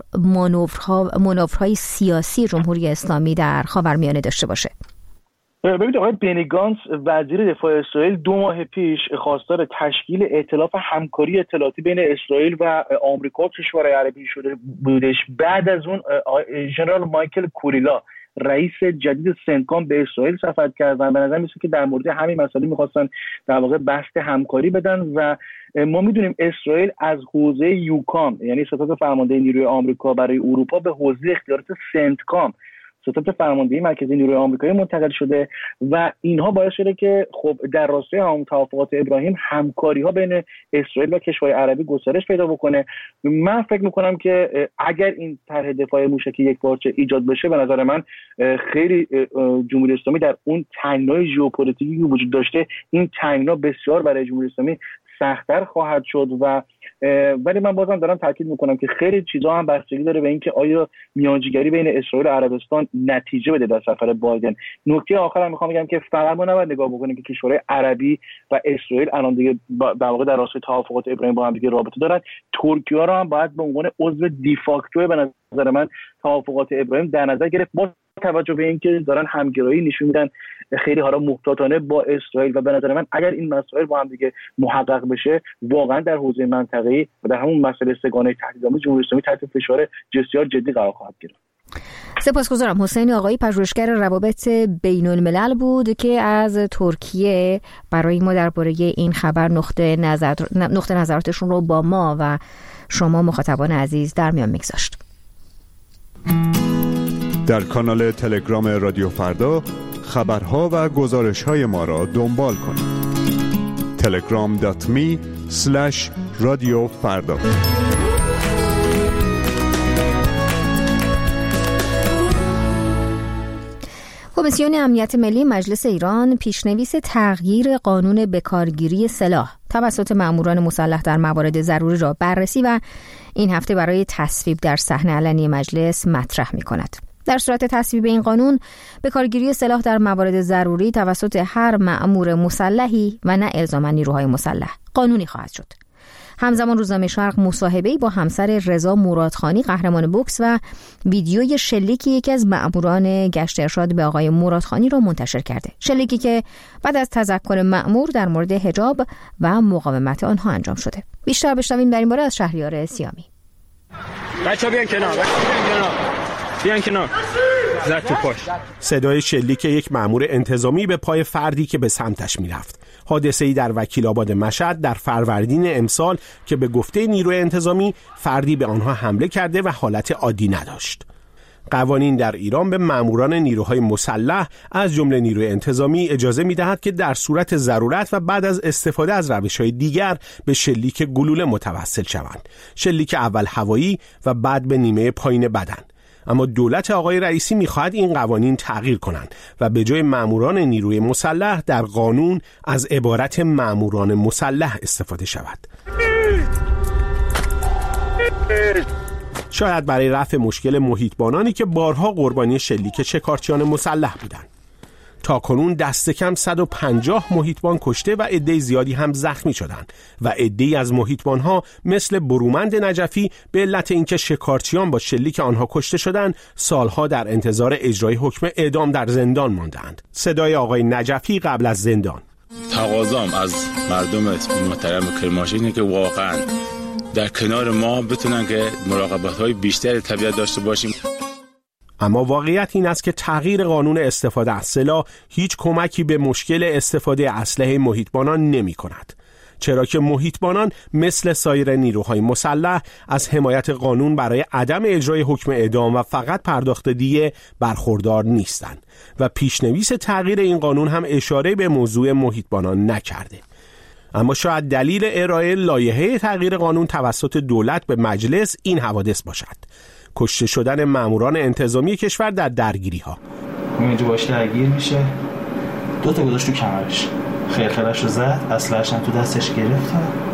S1: مانورهای سیاسی جمهوری اسلامی در خاورمیانه داشته باشه؟
S16: ببینید، آقای بنی گانتز وزیر دفاع اسرائیل 2 ماه پیش خواستار تشکیل ائتلاف همکاری اطلاعاتی بین اسرائیل و آمریکا و کشورهای عربی شده بودش. بعد از اون ژنرال مایکل کوریلا رئیس جدید سنتکام به اسرائیل سفر کردن. به نظر میاد که در مورد همین مسئله می‌خواستن در واقع بحث همکاری بدن و ما میدونیم اسرائیل از حوزه یوکام، یعنی ستاد فرمانده نیروی آمریکا برای اروپا، به حوزه اختیارات سنتکام، ستاد فرماندهی مرکزی نیروی آمریکایی، منتقل شده و اینها باعث شده که خب در راستای هم توافقات ابراهیم همکاری‌ها بین اسرائیل و کشورهای عربی گسترش پیدا بکنه. من فکر می‌کنم که اگر این طرح دفاع موشکی یک پارچه ایجاد بشه، به نظر من خیلی جمهوری اسلامی در اون تنگنای ژئوپلیتیکی که وجود داشته، این تنگنا بسیار برای جمهوری اسلامی سخت‌تر خواهد شد و ولی من بازم دارم تاکید میکنم که خیلی چیزا هم بستگی داره به اینکه آیا میانجیگری بین اسرائیل و عربستان نتیجه بده در سفر بایدن. نکته آخرم میخوام بگم که فقط ما نباید نگاه بکنیم که کشورهای عربی و اسرائیل الان دیگه در واقع در راستای توافقات ابراهیم با هم دیگه رابطه دارن. ترکیه رو هم باید به عنوان عضو دیفاکتو به نظر من توافقات ابراهیم در نظر گرفت، با توجه به اینکه دارن همگرایی نشون میدن خیلی حالا محتاطانه با اسرائیل و به نظر من اگر این مسائل با هم دیگه محقق بشه، واقعا در حوزه منطقه‌ای و در همون مسئله سگانه تهدیدآمیز جمهوری اسلامی تحت فشار بسیار جدی قرار خواهد گرفت.
S1: سپاسگزارم. حسین آقایی پژوهشگر روابط بین الملل بود که از ترکیه برای ما درباره این خبر نقطه نظراتشون رو با ما و شما مخاطبان عزیز در میان میگذاشت.
S17: در کانال تلگرام رادیو فردا خبرها و گزارش‌های ما را دنبال کنید. telegram.me/رادیو فردا.
S1: کمیسیون امنیت ملی مجلس ایران پیشنویس تغییر قانون بکارگیری سلاح توسط ماموران مسلح در موارد ضروری را بررسی و این هفته برای تصویب در صحن علنی مجلس مطرح می‌کند. در صورت تصویب این قانون، بکارگیری سلاح در موارد ضروری توسط هر مأمور مسلحی و نه الزاما نیروهای مسلح قانونی خواهد شد. همزمان روزنامه شرق مصاحبه‌ای با همسر رضا مرادخانی قهرمان بوکس و ویدیوی شلیک یکی از مأموران گشت ارشاد به آقای مرادخانی را منتشر کرده. شلیکی که بعد از تذکر مأمور در مورد حجاب و مقاومت آنها انجام شده. بیشتر بشنویم در این باره از شهریار سیامی.
S18: بچه‌ها بیان کنار. بیان کنار. زد تو پاش.
S19: صدای شلیک یک مأمور انتظامی به پای فردی که به سمتش میرفت. حادثه‌ای در وکیل‌آباد مشهد در فروردین امسال که به گفته نیروی انتظامی فردی به آنها حمله کرده و حالت عادی نداشت. قوانین در ایران به مأموران نیروهای مسلح از جمله نیروی انتظامی اجازه می‌دهد که در صورت ضرورت و بعد از استفاده از روش‌های دیگر به شلیک گلوله متوسل شوند. شلیک اول هوایی و بعد به نیمه پایین بدن. اما دولت آقای رئیسی می‌خواهد این قوانین تغییر کنند و به جای مأموران نیروی مسلح در قانون از عبارت مأموران مسلح استفاده شود. شاید برای رفع مشکل محیطبانانی که بارها قربانی شلیک شکارچیان مسلح بودند. تا کنون دست کم 150 محیطبان کشته و عده زیادی هم زخمی شدند و عده‌ای از محیطبانها مثل برومند نجفی به علت اینکه شکارچیان با شلیک آنها کشته شدند سالها در انتظار اجرای حکم اعدام در زندان ماندند. صدای آقای نجفی قبل از زندان.
S20: تقاضام از مردم محترم کرمانشاه که واقعا در کنار ما بتونن که مراقبت‌های بیشتر طبیعت داشته باشیم.
S19: اما واقعیت این است که تغییر قانون استفاده از سلاح هیچ کمکی به مشکل استفاده اسلحه محیطبانان نمی کند. چرا که محیطبانان مثل سایر نیروهای مسلح از حمایت قانون برای عدم اجرای حکم اعدام و فقط پرداخت دیه برخوردار نیستند و پیشنویس تغییر این قانون هم اشاره به موضوع محیطبانان نکرده. اما شاید دلیل ارائه لایحه تغییر قانون توسط دولت به مجلس این حوادث باشد: کشته شدن ماموران انتظامی کشور در درگیری‌ها.
S21: اینجا باش درگیر میشه، دو تا گذاشت تو کمرش، خرخرش رو زد، اسلحه‌اش هم تو دستش گرفت.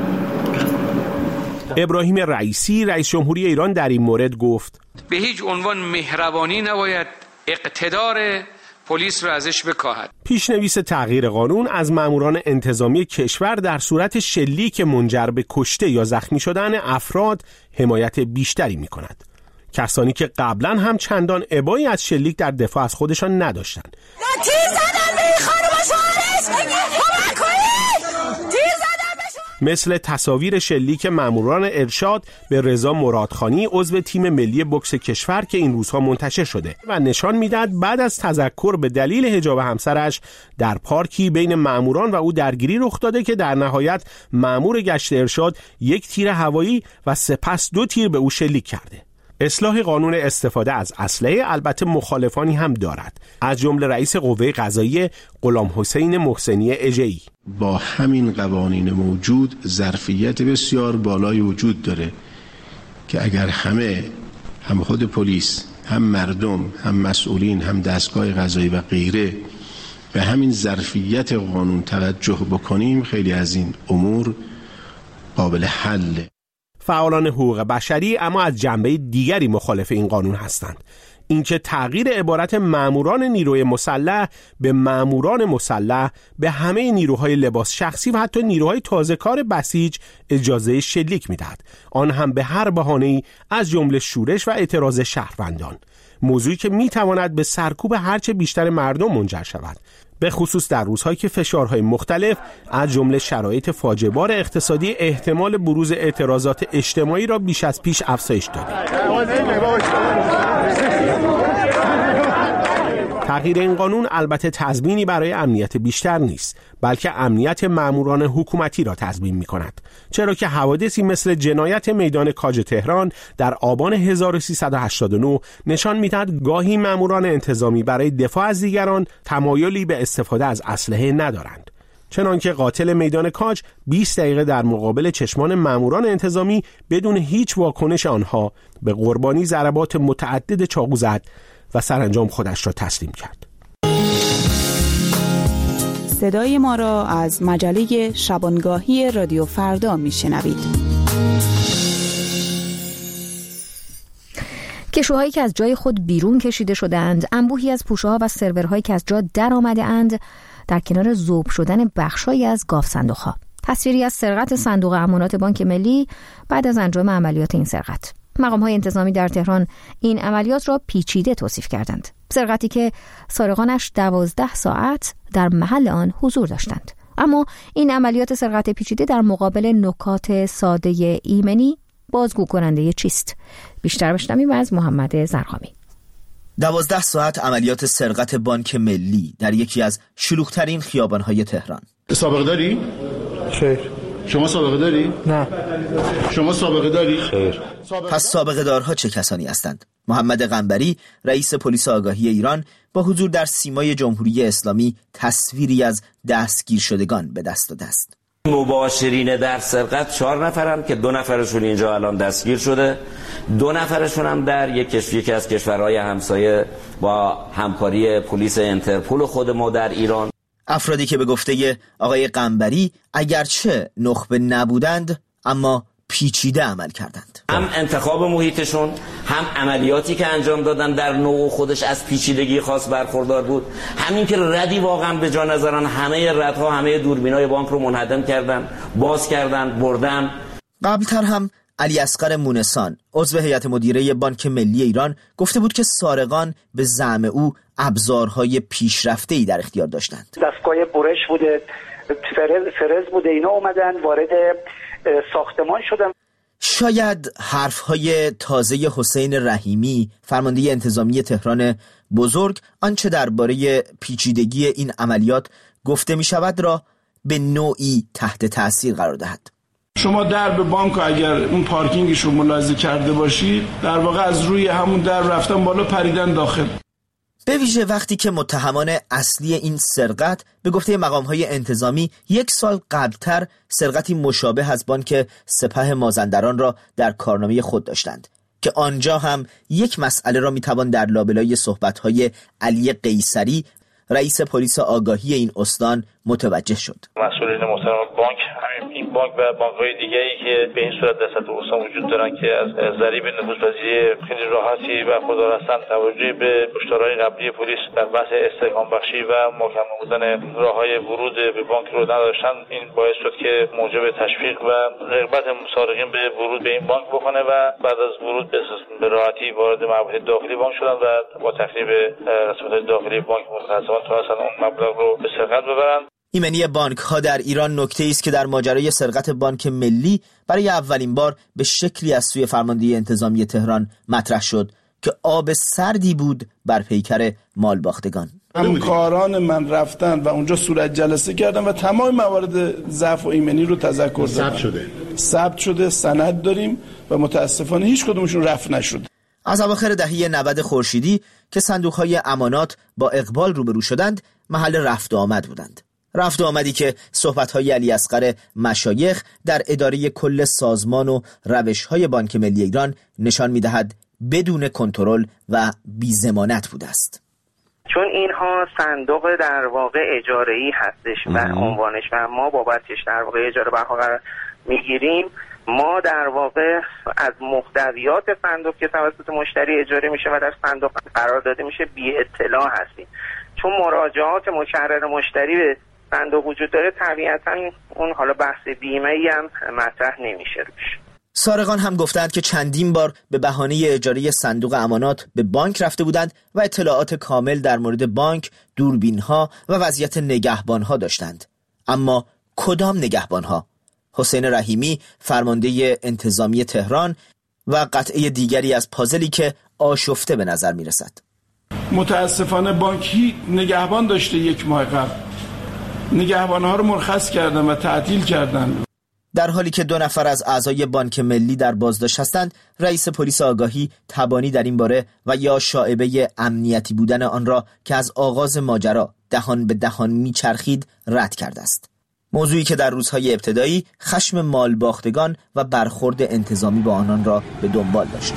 S19: ابراهیم رئیسی رئیس جمهوری ایران در این مورد گفت:
S14: به هیچ عنوان مهربانی نباید اقتدار پلیس رو ازش بکاهد.
S19: پیشنویس تغییر قانون از ماموران انتظامی کشور در صورت شلیک منجر به کشته یا زخمی شدن افراد حمایت بیشتری می‌کند. کسانی که قبلا هم چندان ابایی از شلیک در دفاع از خودشان نداشتند.
S22: تیر زدن به این خانم شوهرش، کمک کنید! تیر زدن به
S19: مثل تصاویر شلیک ماموران ارشاد به رضا مرادخانی عضو تیم ملی بوکس کشور که این روزها منتشر شده و نشان میدهد بعد از تذکر به دلیل حجاب همسرش در پارکی بین ماموران و او درگیری رخ داده که در نهایت مامور گشت ارشاد یک تیر هوایی و سپس 2 تیر به او شلیک کرده. اصلاح قانون استفاده از اسلحه البته مخالفانی هم دارد، از جمله رئیس قوه قضاییه غلام حسین محسنی اژه‌ای.
S23: با همین قوانین موجود ظرفیت بسیار بالایی وجود داره که اگر همه، هم خود پلیس، هم مردم، هم مسئولین، هم دستگاه قضایی و غیره به همین ظرفیت قانون توجه بکنیم، خیلی از این امور قابل حله.
S19: فعالان حقوق بشری اما از جنبه دیگری مخالف این قانون هستند. اینکه تغییر عبارت ماموران نیروی مسلح به ماموران مسلح به همه نیروهای لباس شخصی و حتی نیروهای تازه‌کار بسیج اجازه شلیک می‌دهد، آن هم به هر بهانه‌ای از جمله شورش و اعتراض شهروندان، موضوعی که می‌تواند به سرکوب هرچه بیشتر مردم منجر شود، به خصوص در روزهایی که فشارهای مختلف از جمله شرایط فاجعه‌بار اقتصادی احتمال بروز اعتراضات اجتماعی را بیش از پیش افزایش داده. تغییر این قانون البته تضمینی برای امنیت بیشتر نیست، بلکه امنیت ماموران حکومتی را تضمین می‌کند، چرا که حوادثی مثل جنایت میدان کاج تهران در آبان 1389 نشان می‌دهد گاهی ماموران انتظامی برای دفاع از دیگران تمایلی به استفاده از اسلحه ندارند. چنانکه قاتل میدان کاج 20 دقیقه در مقابل چشمان ماموران انتظامی بدون هیچ واکنش آنها به قربانی ضربات متعدد چاقو زد و سرانجام خودش را تسلیم کرد.
S2: صدای ما را از مجله شبانگاهی رادیو فردا میشنوید.
S1: کشوهایی که از جای خود بیرون کشیده شدند، انبوهی از پوشه‌ها و سرورهایی که از جا در آمده اند در کنار ذوب شدن بخشایی از گاو صندوق‌ها. تصویری از سرقت صندوق امانات بانک ملی بعد از انجام عملیات این سرقت. مقام‌های انتظامی در تهران این عملیات را پیچیده توصیف کردند. سرقتی که سارقانش 12 ساعت در محل آن حضور داشتند. اما این عملیات سرقت پیچیده در مقابل نکات ساده ایمنی بازگو کننده چیست؟ بیشتر بشنویم از محمد زرقامی.
S5: 12 ساعت عملیات سرقت بانک ملی در یکی از شلوغ‌ترین خیابان‌های تهران.
S6: سابقه داری؟ خیر. شما سابقه داری؟
S5: نه.
S6: شما سابقه داری؟
S5: خیر. پس سابقه دارها چه کسانی هستند؟ محمد قنبری، رئیس پلیس آگاهی ایران، با حضور در سیمای جمهوری اسلامی تصویری از دستگیر شدگان به دست داده است.
S24: مباشرین در سرقت 4 نفرن که 2 نفرشون اینجا الان دستگیر شده، 2 نفرشون هم در یکی از کشورهای همسایه با همکاری پلیس اینترپول خود ما در ایران.
S5: افرادی که به گفته آقای قنبری اگرچه نخبه نبودند اما پیچیده عمل کردند.
S24: هم انتخاب محیطشون، هم عملیاتی که انجام دادن در نوع خودش از پیچیدگی خاص برخوردار بود، همین که ردی واقعا به جا نذارن، همه ردها، همه دوربینای بانک رو منهدم کردن، باز کردن، بردن.
S5: قبلتر هم علی اصغر مونسان، عضو هیئت مدیره بانک ملی ایران، گفته بود که سارقان به زعم او ابزارهای پیشرفته‌ای در اختیار داشتند.
S25: دستگاه برش بوده، فرز بوده، اینا اومدن وارد ساختمان شدن.
S5: شاید حرفهای تازه حسین رحیمی، فرمانده انتظامی تهران بزرگ، آنچه درباره پیچیدگی این عملیات گفته می شود را به نوعی تحت تاثیر قرار دهد.
S6: شما در به بانک اگر اون پارکینگش رو ملاحظه کرده باشید، در واقع از روی همون در رفتن بالا پریدن داخل.
S5: به ویژه وقتی که متهمان اصلی این سرقت به گفته مقام‌های انتظامی 1 سال قبلتر سرقتی مشابه از بانک سپه مازندران را در کارنامه خود داشتند که آنجا هم یک مسئله را میتوان در لابلای صحبت‌های علی قیصری، رئیس پلیس آگاهی این استان، متوجه شد.
S26: مسئولین محترم بانک، همین این بانک و بانک‌های دیگه‌ای که به این صورت در سطح استان وجود دارن که از ضریب نفوذپذیری خیلی راحتی برخوردار هستند، توجه به هشدارهای قبلی پلیس در بحث استحکام بخشی و محکم نمودن راه‌های ورود به بانک رو نداشتن. این باعث شد که موجب تشویق و رغبت سارقین به ورود به این بانک بکنه و بعد از ورود به راحتی وارد مباحث داخلی بانک شدن و با تخریب قسمت داخلی بانک متأسفانه تونستن اون مبلغ رو به سرقت ببرن.
S5: ایمنی بانک ها در ایران نکته است که در ماجرای سرقت بانک ملی برای اولین بار به شکلی از سوی فرماندهی انتظامی تهران مطرح شد که آب سردی بود بر پیکر مالباختگان.
S6: همکاران من رفتن و اونجا صورت جلسه کردن و تمام موارد ضعف و ایمنی رو تذکر دادن. ثبت شده، سند داریم و متاسفانه هیچ کدومشون رفع نشد.
S5: از اواخر دهه 90 خورشیدی که صندوق‌های امانات با اقبال روبرو شدند، محل رفت و آمد بودند. رفت و آمدی که صحبت‌های علی اصغر مشایخ در اداره کل سازمان و روش‌های بانک ملی ایران نشان می‌دهد بدون کنترل و بی‌ضمانت بوده است.
S25: چون اینها صندوق در واقع اجاره‌ای هستش و عنوانش و ما بابتش در واقع اجاره بها قرار می‌گیریم، ما در واقع از محتویات صندوق که توسط مشتری اجاره میشه و در صندوق قرار داده میشه بی اطلاع هستیم. چون مراجعات مکرر مشتری به صندوق وجود داره، طبیعتاً اون حالا بحث بیمه‌ای هم مطرح نمیشه روش.
S5: سارقان هم گفتند که چندین بار به بهانه اجاره صندوق امانات به بانک رفته بودند و اطلاعات کامل در مورد بانک، دوربین‌ها و وضعیت نگهبان‌ها داشتند. اما کدام نگهبان‌ها؟ حسین رحیمی، فرمانده انتظامی تهران، و قطعه دیگری از پازلی که آشفته به نظر می‌رسد.
S6: متاسفانه بانکی نگهبان داشته 1 ماه قبل، نگهبانها رو مرخص کردن و تعطیل کردن.
S5: در حالی که 2 نفر از اعضای بانک ملی در بازداشت هستند، رئیس پلیس آگاهی تبانی در این باره و یا شایبه امنیتی بودن آن را که از آغاز ماجرا دهان به دهان میچرخید رد کرده است. موضوعی که در روزهای ابتدایی خشم مالباختگان و برخورد انتظامی با آنان را به دنبال داشت.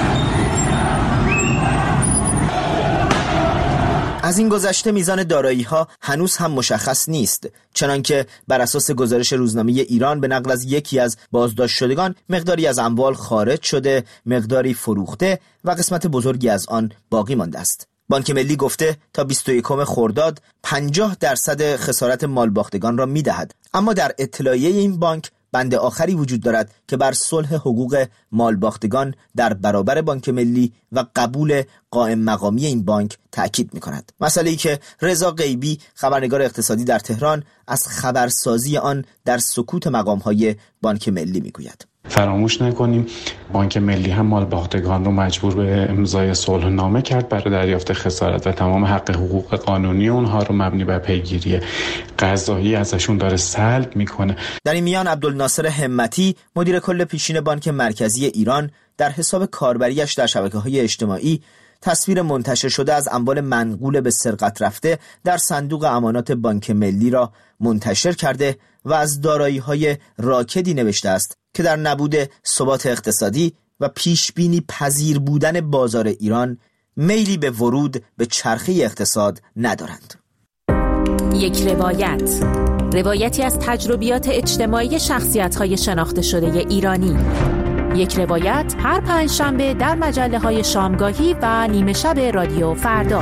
S5: از این گذشته میزان دارایی‌ها هنوز هم مشخص نیست، چنانکه بر اساس گزارش روزنامه ایران به نقل از یکی از بازداشت شدگان مقداری از اموال خارج شده، مقداری فروخته و قسمت بزرگی از آن باقی مانده است. بانک ملی گفته تا 21 خرداد 50% خسارت مالباختگان را می‌دهد، اما در اطلاعیه این بانک بند آخری وجود دارد که بر صلح حقوق مالباختگان در برابر بانک ملی و قبول قائم مقامی این بانک تأکید می‌کند. مسئله‌ای که رضا غیبی، خبرنگار اقتصادی در تهران، از خبرسازی آن در سکوت مقام‌های بانک ملی می‌گوید.
S3: فراموش نکنیم بانک ملی هم مالباختگان رو مجبور به امضای صلح‌نامه کرد برای دریافت خسارت و تمام حق حقوق قانونی اونها رو مبنی بر پیگیری قضایی ازشون داره سلب میکنه. در
S5: این میان عبدالناصر همتی، مدیر کل پیشین بانک مرکزی ایران، در حساب کاربریش در شبکه‌های اجتماعی تصویر منتشر شده از اموال منقول به سرقت رفته در صندوق امانات بانک ملی را منتشر کرده و از دارایی‌های راکدی نوشته است که در نبود ثبات اقتصادی و پیشبینی پذیر بودن بازار ایران میلی به ورود به چرخه اقتصاد ندارند.
S7: یک روایتی از تجربیات اجتماعی شخصیت‌های شناخته شده ایرانی. یک روایت هر 5 شنبه در مجله‌های شامگاهی و نیمه شب رادیو فردا.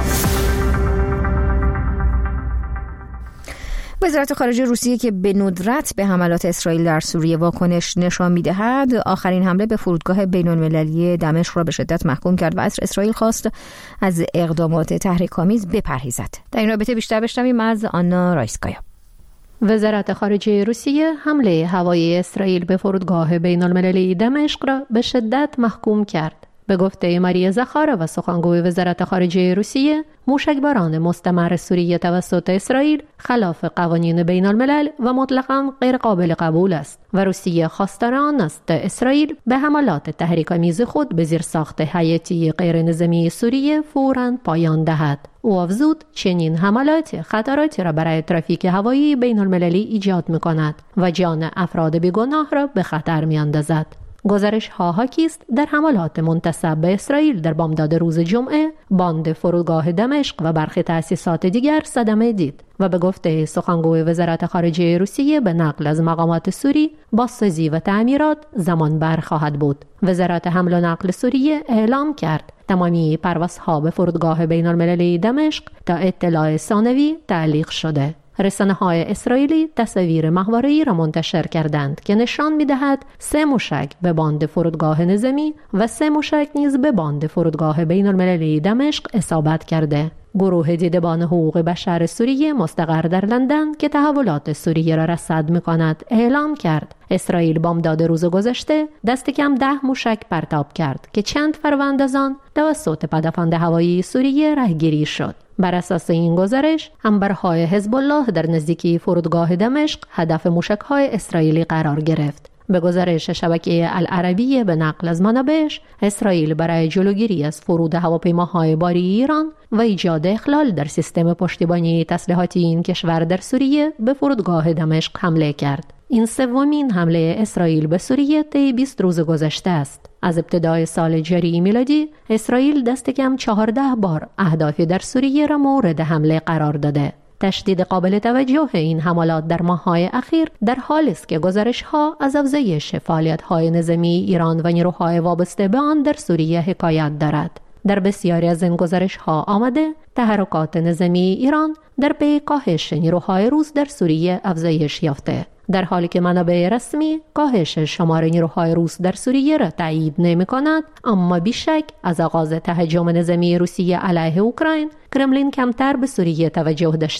S1: وزارت خارجه روسیه که به ندرت به حملات اسرائیل در سوریه واکنش نشان می‌دهد، آخرین حمله به فرودگاه بین‌المللی دمشق را به شدت محکوم کرد و از اسرائیل خواست از اقدامات تحریک‌آمیز بپرهیزد. در این رابطه بیشتر بشنویم از آنا رایسکایا.
S8: وزارت خارجه روسیه حمله هوایی اسرائیل به فرودگاه بین‌المللی دمشق را به شدت محکوم کرد. به گفته ماریا زخاروا، سخنگوی وزارت خارجه روسیه، موشکباران مستمر سوریه توسط اسرائیل خلاف قوانین بین الملل و مطلقاً غیر قابل قبول است و روسیه خواستار آن است اسرائیل به حملات تحریک‌آمیز خود به زیرساخت حیاتی غیر نظامی سوریه فوراً پایان دهد. او افزود چنین حملات خطراتی را برای ترافیک هوایی بین المللی ایجاد می‌کند و جان افراد بیگناه را به خطر می‌اندازد. گزارش ها حاکی است در حملات منتسب به اسرائیل در بامداد روز جمعه باند فرودگاه دمشق و برخی تأسیسات دیگر صدمه دید و به گفته سخنگوی وزارت خارجه روسیه به نقل از مقامات سوری بازسازی و تعمیرات زمان بر خواهد بود. وزارت حمل و نقل سوریه اعلام کرد تمامی پروازها به فرودگاه بین المللی دمشق تا اطلاع ثانوی تعلیق شده. رسانه‌های اسرائیلی تصاویر ماهواره‌ای را منتشر کردند که نشان می‌دهد 3 موشک به باند فرودگاه نظامی و 3 موشک نیز به باند فرودگاه بین‌المللی دمشق اصابت کرده. گروه دیدبان حقوق بشر سوریه مستقر در لندن که تحولات سوریه را رصد می‌کند اعلام کرد اسرائیل بامداد روز گذشته دست کم 10 موشک پرتاب کرد که چند فروند از آن توسط پدافند هوایی سوریه رهگیری شد. بر اساس این گزارش انبارهای حزب الله در نزدیکی فرودگاه دمشق هدف موشک‌های اسرائیلی قرار گرفت. به گزارش شبکه العربیه به نقل از منابعش، اسرائیل برای جلوگیری از فرود هواپیماهای باری ایران و ایجاد اخلال در سیستم پشتیبانی تسلیحاتی این کشور در سوریه به فرودگاه دمشق حمله کرد. این 3مین حمله اسرائیل به سوریه طی 20 روز گذشته است. از ابتدای سال جاری میلادی اسرائیل دست کم 14 بار اهدافی در سوریه را مورد حمله قرار داده. تشدید قابل توجه این حملات در ماه‌های اخیر در حالی است که گزارش‌ها از افزایش فعالیت‌های نظامی ایران و نیروهای وابسته به آن در سوریه حکایت دارد. در بسیاری از این گزارش‌ها آمده تحرکات نظامی ایران در پی کاهش نیروهای روس در سوریه افزایش یافته، در حالی که منابع رسمی کاهش شمار نیروهای روس در سوریه را تایید نمی‌کند، اما بیشک از آغاز تهاجم نظامی روسیه علیه اوکراین کرملین کمتر به سوریه توجه داشته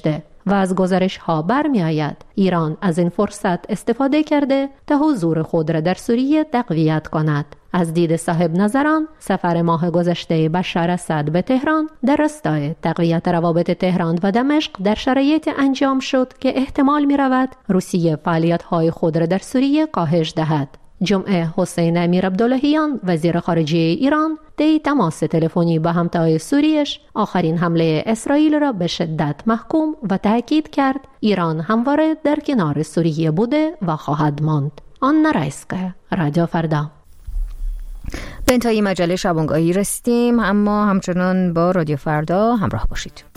S8: و از گزارش ها برمی آید ایران از این فرصت استفاده کرده تا حضور خود را در سوریه تقویت کند. از دید صاحب نظران، سفر ماه گذشته بشار اسد به تهران در راستای تقویت روابط تهران و دمشق در شرایط انجام شد که احتمال می رود روسیه فعالیت‌های خود را در سوریه کاهش دهد. جمعه حسین امیر عبداللهیان وزیر خارجه ایران طی تماس تلفنی با همتای سوریش آخرین حمله اسرائیل را به شدت محکوم و تاکید کرد ایران همواره در کنار سوریه بوده و خواهد ماند. آن رایسکه، رادیو فردا.
S1: به انتهای مجله شبانگاهی رسیدیم، اما همچنان با رادیو فردا همراه باشید.